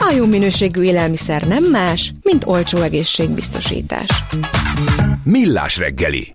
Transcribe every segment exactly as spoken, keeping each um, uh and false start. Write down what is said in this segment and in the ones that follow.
A jó minőségű élelmiszer nem más, mint olcsó egészségbiztosítás. Millás reggeli.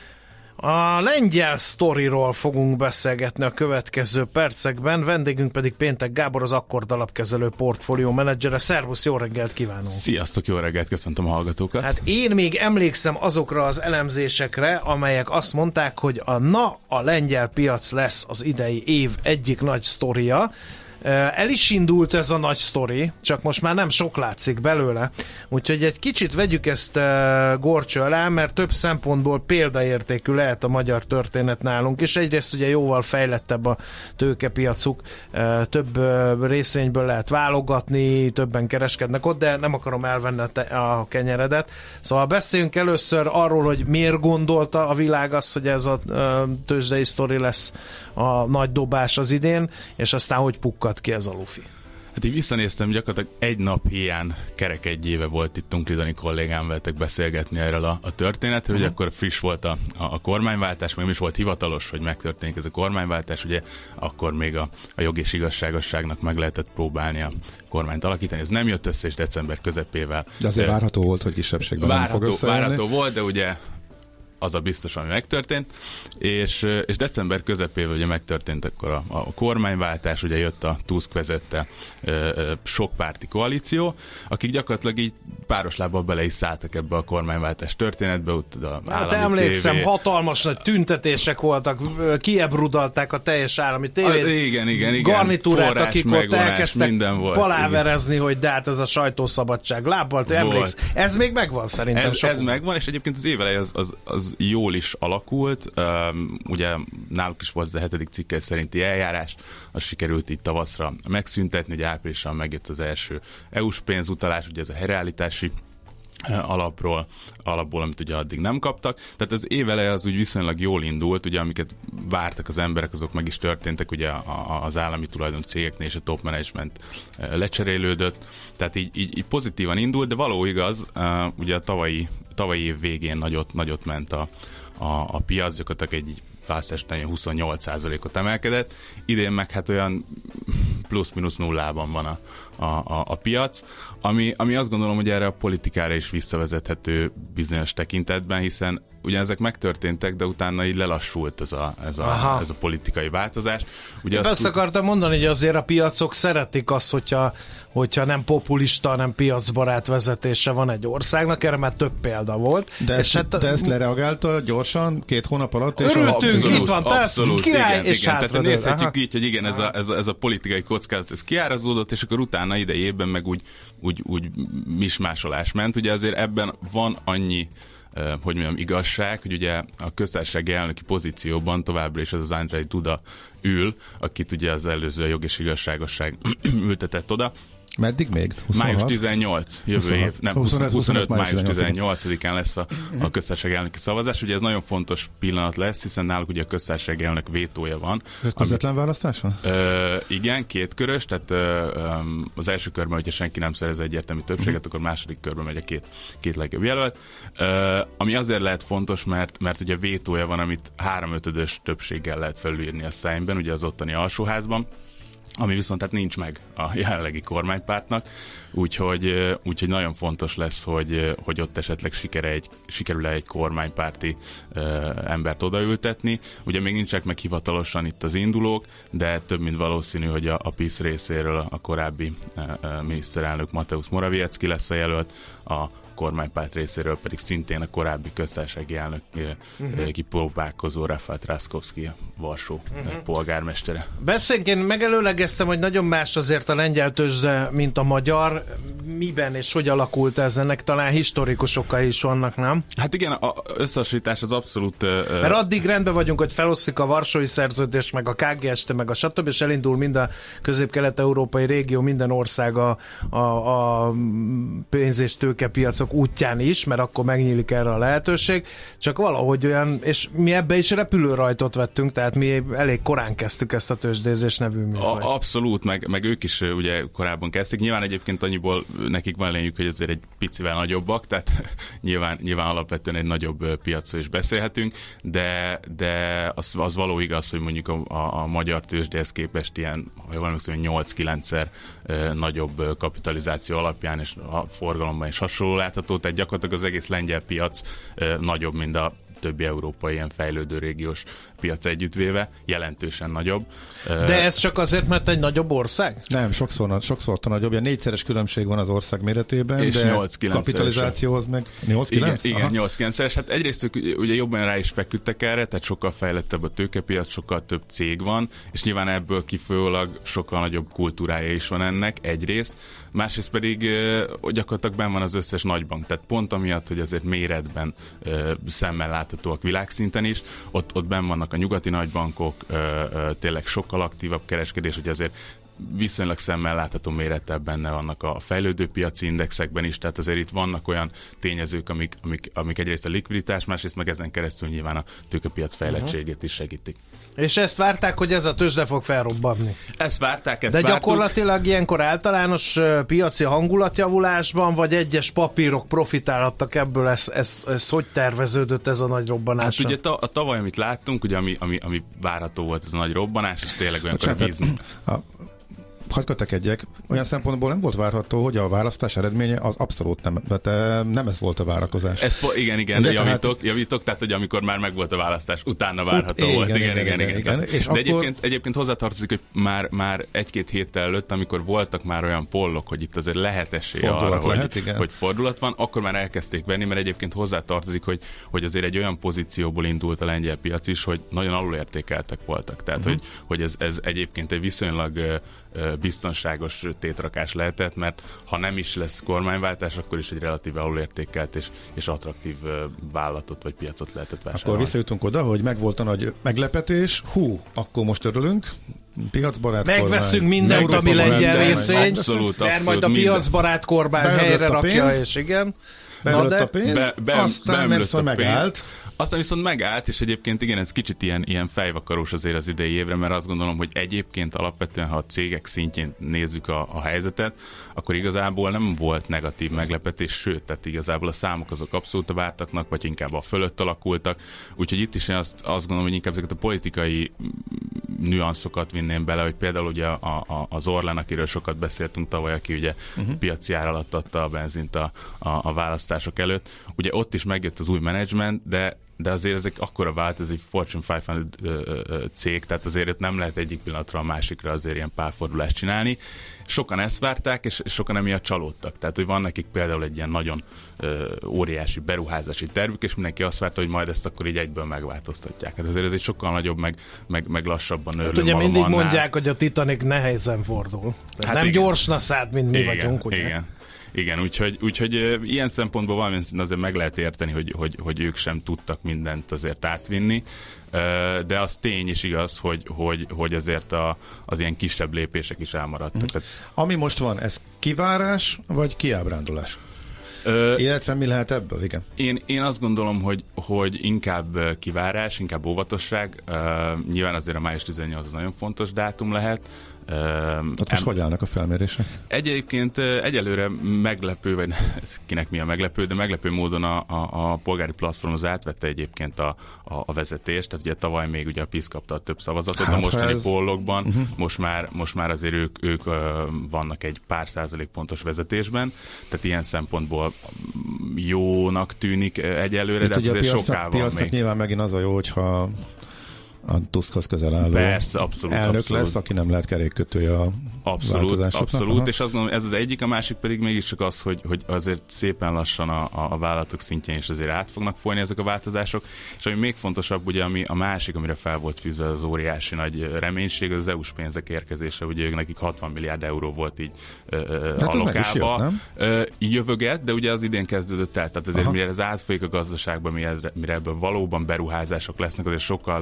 A lengyel sztoriról fogunk beszélgetni a következő percekben, vendégünk pedig Péntek Gábor, az Akkord alapkezelő portfólió menedzsere. Szervusz, jó reggelt kívánunk! Sziasztok, jó reggelt, köszöntöm a hallgatókat! Hát én még emlékszem azokra az elemzésekre, amelyek azt mondták, hogy a na, a lengyel piac lesz az idei év egyik nagy sztoria. El is indult ez a nagy sztori, csak most már nem sok látszik belőle. Úgyhogy egy kicsit vegyük ezt górcső alá, mert több szempontból példaértékű lehet a magyar történet nálunk, és egyrészt ugye jóval fejlettebb a tőkepiacuk, több részvényből lehet válogatni, többen kereskednek ott, de nem akarom elvenni a kenyeredet. Szóval beszéljünk először arról, hogy miért gondolta a világ azt, hogy ez a tőzsdei sztori lesz a nagy dobás az idén, és aztán hogy pukkat ki ez a lufi. Hát így visszanéztem, gyakorlatilag egy nap hiány kerek egy éve volt itt Tunklidani kollégám veletek beszélgetni erről a, a történetről, uh-huh. hogy akkor friss volt a, a, a kormányváltás, még is volt hivatalos, hogy megtörténik ez a kormányváltás, ugye akkor még a, a jog és igazságosságnak meg lehetett próbálni a kormányt alakítani. Ez nem jött össze, és december közepével. De azért de, várható volt, hogy kisebbségben várható, nem fog összejönni. Várható volt, de ugye az a biztos, ami megtörtént, és, és december közepével ugye megtörtént akkor a, a kormányváltás, ugye jött a Tusk vezette ö, ö, sokpárti koalíció, akik gyakorlatilag így páros lábbal bele is szálltak ebbe a kormányváltás történetbe, ott a hát emlékszem, tévé. Hatalmas nagy tüntetések voltak, kiebrudalták a teljes állami tévét, a, igen, igen, igen. garnitúrát, akik ott elkezdtek paláverezni, igen. hogy de hát ez a sajtószabadság lábbal, te emléksz. Ez még megvan szerintem. Ez, ez megvan, és egyébként az évelej az, az, az jól is alakult. Um, ugye náluk is volt az a hetedik cikke szerinti eljárás, az sikerült így tavaszra megszüntetni, ugye áprilisban megjött az első é u-s pénzutalás, ugye ez a helyreállítási alapról, alapból, amit ugye addig nem kaptak. Tehát az év eleje az úgy viszonylag jól indult, ugye amiket vártak az emberek, azok meg is történtek, ugye az állami tulajdon cégeknél és a top management lecserélődött, tehát így, így, így pozitívan indult, de való igaz, ugye a tavalyi, tavalyi év végén nagyot, nagyot ment a, a, a piac, gyakorlatilag egy választáson huszonnyolc százalékot emelkedett, idén meg hát olyan plusz-minusz nullában van a, a, a piac, ami, ami azt gondolom, hogy erre a politikára is visszavezethető bizonyos tekintetben, hiszen ugye ezek megtörténtek, de utána így lelassult ez a, ez a, ez a politikai változás. Ugye azt, azt akartam mondani, hogy azért a piacok szeretik azt, hogyha, hogyha nem populista, hanem piacbarát vezetése van egy országnak, erre már több példa volt. De, és ezt, hát, de ezt lereagálta gyorsan, két hónap alatt? És örültünk, itt van, abszolút, király, igen, és igen. Tehát nézhetjük aha. így, hogy igen, ez a, ez, a, ez a politikai kockázat, ez kiárazódott, és akkor utána idejében meg úgy, úgy, úgy mismásolás ment. Ugye azért ebben van annyi Uh, hogy mondjam, igazság, hogy ugye a köztársasági elnöki pozícióban továbbra is ez az Andrzej Duda ül, akit ugye az előző jog és igazságosság ültetett oda. Meddig még? huszonhat? május tizennyolc jövő huszonhat. év, nem, huszonöt, huszonöt május tizennyolcadikán lesz a, a köztársasági elnöki szavazás. Ugye ez nagyon fontos pillanat lesz, hiszen náluk ugye a köztársasági elnök vétója van. Ez közvetlen választás van? Ö, igen, két körös, tehát ö, az első körben, hogyha senki nem szerez egyértelmű többséget, uh-huh. akkor második körben megy a két, két legjobb jelölt. Ö, ami azért lehet fontos, mert, mert ugye vétója van, amit háromötödös többséggel lehet felülírni a Szeimben, ugye az ottani alsóházban, ami viszont hát nincs meg a jelenlegi kormánypártnak, úgyhogy, úgyhogy nagyon fontos lesz, hogy, hogy ott esetleg sikere egy, sikerül-e egy kormánypárti uh, embert odaültetni. Ugye még nincsenek meg hivatalosan itt az indulók, de több mint valószínű, hogy a, a PiS részéről a korábbi uh, miniszterelnök Mateusz Morawiecki lesz a jelölt, a kormánypárt részéről pedig szintén a korábbi köztársasági elnök uh-huh. kipróbálkozó Rafał Trzaskowski, a Varsó uh-huh. polgármestere. Beszéljünk, én megelőlegeztem, hogy nagyon más azért a lengyel tőzsde, mint a magyar. Miben és hogy alakult ez? Ennek talán historikus okai is vannak, nem? Hát igen, az összehasonlítás az abszolút... Uh, Mert addig rendben vagyunk, hogy feloszlik a Varsói Szerződés, meg a ká gé es té, meg a stb. És elindul mind a közép-kelet-európai régió, minden ország a, a, a pénz- és tőkepiacok útján is, mert akkor megnyílik erre a lehetőség, csak valahogy olyan, és mi ebbe is repülőrajtot vettünk, tehát mi elég korán kezdtük ezt a tőzsdézés nevű műfajt. Abszolút, meg, meg ők is ugye korábban kezdték. Nyilván egyébként annyiból nekik van lényük, hogy azért egy picivel nagyobbak, tehát nyilván, nyilván alapvetően egy nagyobb piacról is beszélhetünk, de, de az, az való igaz, hogy mondjuk a, a, a magyar tőzsdéhez képest ilyen, ha jól emlékszem, nyolc-kilencszer nagyobb kapitalizáció alapján és a forgalomban is hasonló látható, tehát gyakorlatilag az egész lengyel piac nagyobb, mint a többi európai ilyen fejlődő régiós piac együttvéve, jelentősen nagyobb. De ez csak azért, mert egy nagyobb ország? Nem, sokszor, sokszor nagyobb. Ilyen négyszeres különbség van az ország méretében, és de nyolc-kilenc kapitalizációhoz meg nyolc-kilenc? Igen, igen nyolc-kilencszeres. Hát egyrészt ők ugye jobban rá is feküdtek erre, tehát sokkal fejlettebb a tőkepiac, sokkal több cég van, és nyilván ebből kifolyólag sokkal nagyobb kultúrája is van ennek egyrészt. Másrészt pedig gyakorlatilag benn van az összes nagybank, tehát pont amiatt, hogy azért méretben szemmel láthatóak világszinten is, ott, ott benn vannak a nyugati nagybankok, tényleg sokkal aktívabb kereskedés, hogy azért viszonylag szemmel látható mérettel benne vannak a fejlődő piaci indexekben is, tehát azért itt vannak olyan tényezők, amik, amik, amik egyrészt a likviditás, másrészt meg ezen keresztül nyilván a tőkepiac fejlettségét is segítik. És ezt várták, hogy ez a tőzsde fog felrobbanni? Ezt várták, ezt De vártuk. gyakorlatilag ilyenkor általános uh, piaci hangulatjavulásban, vagy egyes papírok profitálhattak ebből, ez, ez, ez hogy terveződött ez a nagy robbanás? Hát ugye ta, a tavaly, amit láttunk, ugye ami, ami, ami várható volt, ez a nagy robbanás, ez tényleg olyankor a víz... Hadd kötekedjek, olyan szempontból nem volt várható, hogy a választás eredménye az abszolút nem, de nem ez volt a várakozás. Ez, igen, igen, de javítok, tehát... javítok, tehát hogy amikor már megvolt a választás, utána várható igen, volt. Igen, igen, igen, igen. igen, igen. igen. És de akkor... egyébként, egyébként hozzátartozik, hogy már, már egy-két héttel előtt, amikor voltak már olyan pollok, hogy itt azért lehet esély arra, lehet, hogy, hogy fordulat van, akkor már elkezdték venni, mert egyébként hozzátartozik, hogy, hogy azért egy olyan pozícióból indult a lengyel piac is, hogy nagyon alulértékeltek voltak. Tehát, uh-huh. hogy, hogy ez, ez egyébként egy viszonylag biztonságos tétrakás lehetett, mert ha nem is lesz kormányváltás, akkor is egy relatíve alulértékelt és, és attraktív vállalatot vagy piacot lehetett vásárolni. Akkor visszajutunk oda, hogy megvolt a nagy meglepetés, hú, akkor most örülünk, piacbarát megveszünk mindent, ami lengyel részvény, abszolút, mert majd a piacbarát kormány helyre rakja, és igen. Beölött a pénz, be, be, aztán nem szól megállt. Aztán viszont megállt, és egyébként igen, ez kicsit ilyen, ilyen fejvakarós azért az idei évre, mert azt gondolom, hogy egyébként alapvetően, ha a cégek szintjén nézzük a, a helyzetet, akkor igazából nem volt negatív meglepetés, sőt, tehát igazából a számok azok abszolút a vártaknak, vagy inkább a fölött alakultak. Úgyhogy itt is én azt, azt gondolom, hogy inkább ezeket a politikai nüanszokat vinném bele, hogy például ugye a, a, az Orlen, akiről sokat beszéltünk tavaly, aki ugye uh-huh. piaci ár alatt adta a benzint a, a, a választások előtt. Ugye ott is megjött az új menedzsment, de de azért ezek akkora vált, ez egy Fortune ötszáz cég, tehát azért nem lehet egyik pillanatra a másikra azért ilyen párfordulást csinálni. Sokan ezt várták, és sokan emiatt csalódtak. Tehát, hogy van nekik például egy ilyen nagyon ö, óriási beruházási tervük, és mindenki azt várta, hogy majd ezt akkor így egyből megváltoztatják. Hát azért ez egy sokkal nagyobb, meg, meg, meg lassabban örülő. Hát ugye mindig annál. Mondják, hogy a Titanic nehezen fordul. Hát nem igen. Gyorsna szállt, mint mi igen, vagyunk, ugye? Igen. Igen, úgyhogy, úgyhogy ilyen szempontból valamilyen azért meg lehet érteni, hogy, hogy, hogy ők sem tudtak mindent azért átvinni, de az tény is igaz, hogy, hogy, hogy azért a, az ilyen kisebb lépések is elmaradtak. Mm. Ami most van, ez kivárás vagy kiábrándulás? Ö, Illetve mi lehet ebből? Igen. Én, én azt gondolom, hogy, hogy inkább kivárás, inkább óvatosság. Uh, nyilván azért a május tizennyolcadika az nagyon fontos dátum lehet. Uh, Ott most em- hogy állnak a felmérések? Egyébként egyelőre meglepő, vagy kinek mi a meglepő, de meglepő módon a, a, a polgári platform az átvette egyébként a, a, a vezetést, tehát ugye tavaly még ugye a PiS kapta a több szavazatot, hát, a mostani ez... pollokban uh-huh. most, már, most már azért ők, ők uh, vannak egy pár százalék pontos vezetésben, tehát ilyen szempontból jónak tűnik egyelőre, itt de azért soká van piacnak még. Nyilván megint az a jó, hogyha a Tuskhoz közel álló Persze, abszolút, elnök abszolút. lesz, aki nem lehet kerékkötője a Abszolút, abszolút, és azt gondolom, ez az egyik, a másik pedig mégiscsak az, hogy, hogy azért szépen lassan a, a vállalatok szintjén is azért át fognak folyni ezek a változások, és ami még fontosabb, ugye ami a másik, amire fel volt fűzve az óriási nagy reménység, az, az é u-s pénzek érkezése, ugye ők nekik hatvan milliárd euró volt így hát allokálva. Jövöget, de ugye az idén kezdődött el, tehát azért Aha. mire ez átfolyik a gazdaságban, mire, mire ebből valóban beruházások lesznek, azért sokkal lassabban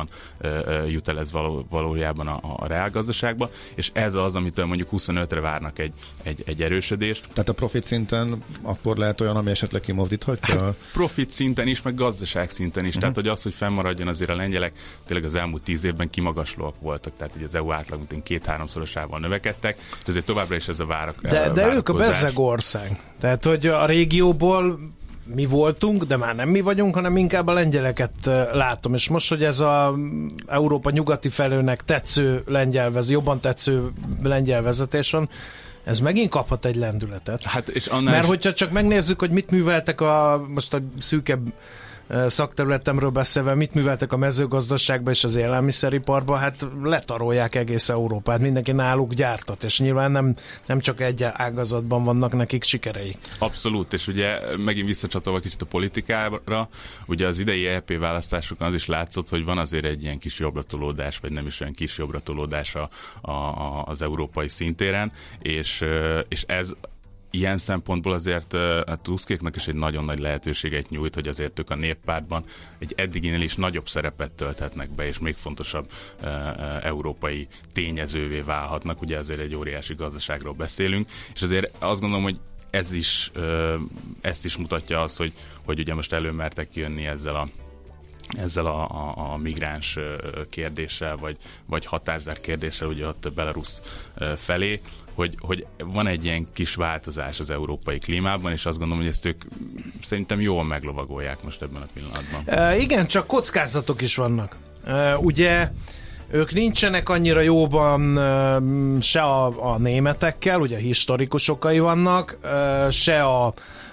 százalékban jut el ez való, valójában a, a reálgazdaságba, és ez az, amitől mondjuk huszonötre várnak egy, egy, egy erősödést. Tehát a profit szinten akkor lehet olyan, ami esetleg kimozdíthatja? Hát profit szinten is, meg gazdaság szinten is. Uh-huh. Tehát, hogy az, hogy fennmaradjon azért a lengyelek, tényleg az elmúlt tíz évben kimagaslóak voltak, tehát így az é u átlag mint két-háromszorosával növekedtek, és ezért továbbra is ez a várak. De, de ők a bezzeg ország. Tehát, hogy a régióból mi voltunk, de már nem mi vagyunk, hanem inkább a lengyeleket látom. És most, hogy ez a Európa nyugati felőnek tetsző lengyel, jobban tetsző lengyel vezetés van, ez megint kaphat egy lendületet. Hát és annál Mert is... hogyha csak megnézzük, hogy mit műveltek a, most a szűkebb szakterületemről beszélve, mit műveltek a mezőgazdaságban és az élelmiszeriparban, hát letarolják egész Európát, mindenki náluk gyártat, és nyilván nem, nem csak egy ágazatban vannak nekik sikereik. Abszolút, és ugye megint visszacsatolva kicsit a politikára, ugye az idei é pé választásokon az is látszott, hogy van azért egy ilyen kis jobbratolódás, vagy nem is olyan kis jobbratolódás a, a, az európai szintéren, és, és ez ilyen szempontból azért a Tuskéknak is egy nagyon nagy lehetőséget nyújt, hogy azért ők a néppártban egy eddiginél is nagyobb szerepet tölthetnek be, és még fontosabb e, e, európai tényezővé válhatnak. Ugye azért egy óriási gazdaságról beszélünk, és azért azt gondolom, hogy ez is, e, ezt is mutatja azt, hogy, hogy ugye most előmertek jönni ezzel a ezzel a, a, a migráns kérdéssel, vagy, vagy határzár kérdéssel, ugye ott Belarus felé, hogy, hogy van egy ilyen kis változás az európai klímában, és azt gondolom, hogy ezt ők szerintem jól meglovagolják most ebben a pillanatban. E, igen, csak kockázatok is vannak. E, ugye ők nincsenek annyira jóban e, se a, a németekkel, ugye historikus okai vannak, e, se a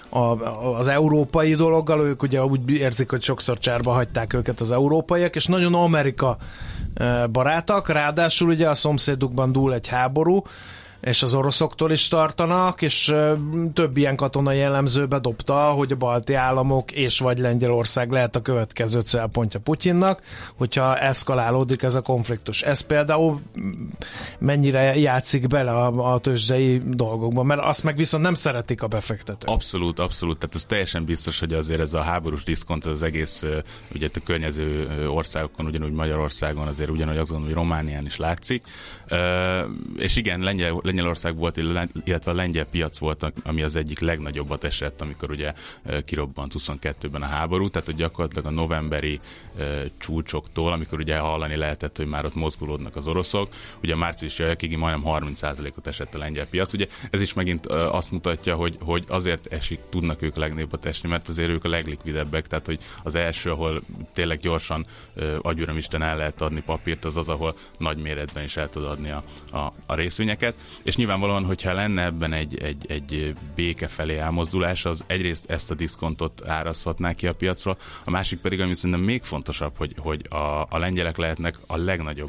A, az európai dologgal, ők ugye úgy érzik, hogy sokszor csárba hagyták őket az európaiak, és nagyon Amerika barátak, ráadásul ugye a szomszédukban dúl egy háború, és az oroszoktól is tartanak, és több ilyen katonai jellemzőbe dobta, hogy a balti államok és vagy Lengyelország lehet a következő célpontja Putyinnak, hogyha eszkalálódik ez a konfliktus. Ez például mennyire játszik bele a, a tőzsdei dolgokban, mert azt meg viszont nem szeretik a befektetők. Abszolút, abszolút, tehát ez teljesen biztos, hogy azért ez a háborús diszkont az egész, ugye a környező országokon, ugyanúgy Magyarországon, azért ugyanúgy azt gondolom, hogy Románián is látszik, és igen, Lengyel Lengyelország volt, illetve a lengyel piac volt, ami az egyik legnagyobbat esett, amikor ugye kirobbant huszonkettőben a háború, tehát hogy gyakorlatilag a novemberi uh, csúcsoktól, amikor ugye hallani lehetett, hogy már ott mozgulódnak az oroszok, ugye a márciusi jakig majdnem harminc százalékot esett a lengyel piac. Ugye ez is megint uh, azt mutatja, hogy, hogy azért esik, tudnak ők legnagyobbat esni, mert azért ők a leglikvidebbek, tehát hogy az első, ahol tényleg gyorsan uh, agyuramisten el lehet adni papírt, az az, ahol nagy méretben is el tud adni a, a, a részvényeket. És nyilvánvalóan, hogyha lenne ebben egy, egy, egy béke felé elmozdulás, az egyrészt ezt a diszkontot árazhatná ki a piacról, a másik pedig, ami szerintem még fontosabb, hogy, hogy a, a lengyelek lehetnek a legnagyobb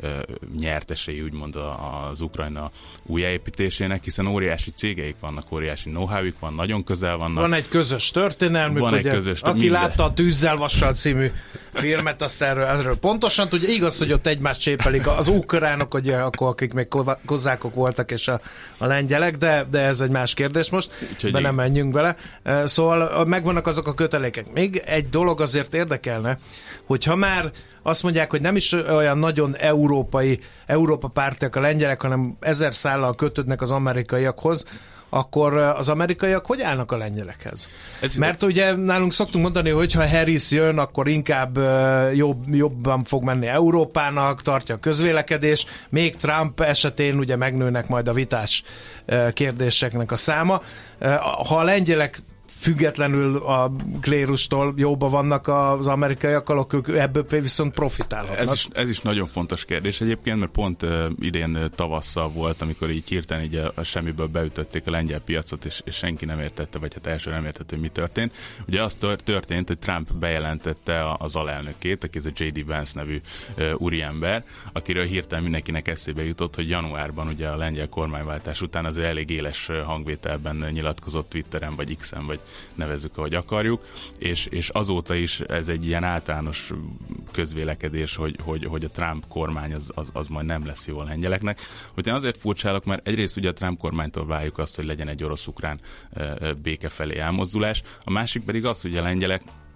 nyertesei, úgymond az Ukrajna újjáépítésének, hiszen óriási cégeik vannak, óriási know-howük van, nagyon közel vannak. Van egy közös történelmük, van ugye, egy közös, aki minden. látta a Tűzzel Vassal című filmet, azt erről, erről pontosan tudja. Igaz, hogy ott egymást csépelik az ukránok, ugye, akkor, akik még kozákok voltak, és a, a lengyelek, de, de ez egy más kérdés most, Úgyhogy de nem menjünk bele. Szóval megvannak azok a kötelékek. Még egy dolog azért érdekelne, hogyha már azt mondják, hogy nem is olyan nagyon európai, Európa pártiak a lengyelek, hanem ezer szállal kötődnek az amerikaiakhoz, akkor az amerikaiak hogy állnak a lengyelekhez? Ez Mert ugye nálunk szoktunk mondani, hogy ha Harris jön, akkor inkább jobb, jobban fog menni Európának, tartja a közvélekedés, még Trump esetén ugye megnőnek majd a vitás kérdéseknek a száma. Ha a lengyelek függetlenül a klérustól jóba vannak az amerikaiakkal, ők ebből viszont profitálhatnak. Ez is, ez is nagyon fontos kérdés egyébként, mert pont uh, idén tavasszal volt, amikor így hirtelen így a, a semmiből beütötték a lengyel piacot, és, és senki nem értette, vagy hát első nem értette, hogy mi történt. Ugye az történt, hogy Trump bejelentette az alelnökét, aki ez a jé dé Vance nevű uh, úriember, akiről hirtelen mindenkinek eszébe jutott, hogy januárban ugye a lengyel kormányváltás után az elég éles hangvételben nyilatkozott Twitteren, vagy X-en, vagy nevezzük, ahogy akarjuk, és, és azóta is ez egy ilyen általános közvélekedés, hogy, hogy, hogy a Trump kormány az, az, az majd nem lesz jó a lengyeleknek. Hogy én azért furcsálok, mert egyrészt ugye a Trump kormánytól várjuk azt, hogy legyen egy orosz-ukrán béke felé elmozdulás, a másik pedig az, hogy a lengyelek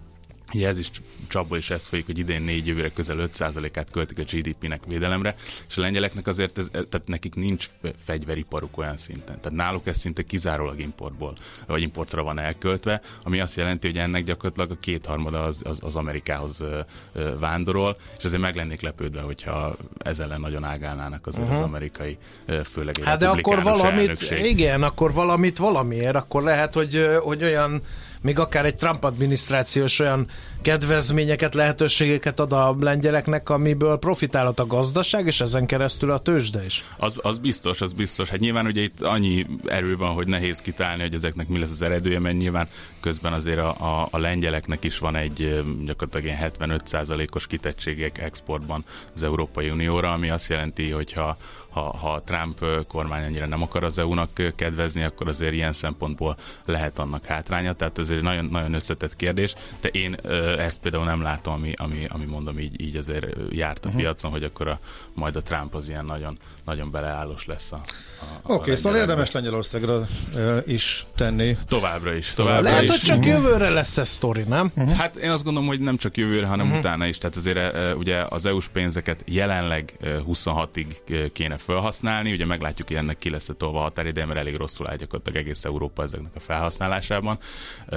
Ugye ez is csapból is ez folyik, hogy idén négy jövőre közel öt százalékát költik a gé dé pének védelemre, és a lengyeleknek azért, ez, tehát nekik nincs fegyveriparuk olyan szinten. Tehát náluk ez szinte kizárólag importból, vagy importra van elköltve, ami azt jelenti, hogy ennek gyakorlatilag a kétharmada az, az, az Amerikához ö, ö, vándorol, és azért meg lennék lepődve, hogyha ez ellen nagyon ágálnának azért uh-huh. az amerikai, ö, főleg egy hát de akkor valamit, elnökség. igen, akkor valamit valamiért, akkor lehet, hogy, hogy olyan még akár egy Trump adminisztrációs olyan kedvezményeket, lehetőségeket ad a lengyeleknek, amiből profitálhat a gazdaság, és ezen keresztül a tőzsde is. Az, az biztos, az biztos. Hát nyilván ugye itt annyi erő van, hogy nehéz kitálni, hogy ezeknek mi lesz az eredője, mert nyilván közben azért a, a, a lengyeleknek is van egy gyakorlatilag ilyen hetvenöt százalékos kitettségek exportban az Európai Unióra, ami azt jelenti, hogyha Ha, ha a Trump kormány annyira nem akar az é u-nak kedvezni, akkor azért ilyen szempontból lehet annak hátránya, tehát ez egy nagyon, nagyon összetett kérdés, de én ezt például nem látom, ami, ami, ami mondom így, így azért járt a uh-huh. piacon, hogy akkor a, majd a Trump az ilyen nagyon, nagyon beleállós lesz a, a Oké, okay, szóval érdemes Lengyelországra uh, is tenni. Továbbra is. Továbbra lehet, is. hogy csak jövőre lesz ez sztori, nem? Uh-huh. Hát én azt gondolom, hogy nem csak jövőre, hanem uh-huh. utána is. Tehát azért uh, ugye az é u-s pénzeket jelenleg uh, huszonhatig uh, kéne felhasználni, ugye meglátjuk, hogy ennek ki lesz a tolva határideje, mert elég rosszul áll gyakorlatilag egész Európa ezeknek a felhasználásában, uh,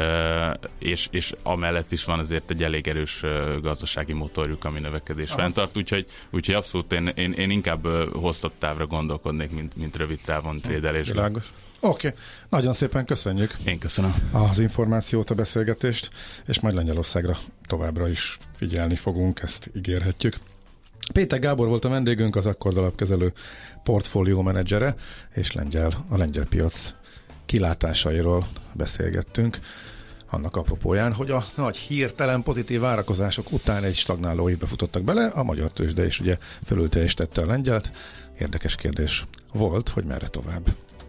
és, és amellett is van azért egy elég erős uh, gazdasági motorjuk, ami növekedés ah. fenntart, úgyhogy, úgyhogy abszolút én, én, én inkább uh, hosszabb távra gondolkodnék, mint, mint rövid távon trédelésre. Világos. Oké, okay. Nagyon szépen köszönjük. Én köszönöm az információt, a beszélgetést, és majd Lengyelországra továbbra is figyelni fogunk, ezt ígérhetjük. Péter Gábor volt a vendégünk, az Akkord alapkezelő portfólió menedzsere, és lengyel, a lengyel piac kilátásairól beszélgettünk. Annak apropóján, hogy a nagy hirtelen pozitív várakozások után egy stagnáló évbe futottak bele, a magyar tőzsde is ugye fölülteljesítette a lengyelt. Érdekes kérdés volt, hogy merre tovább.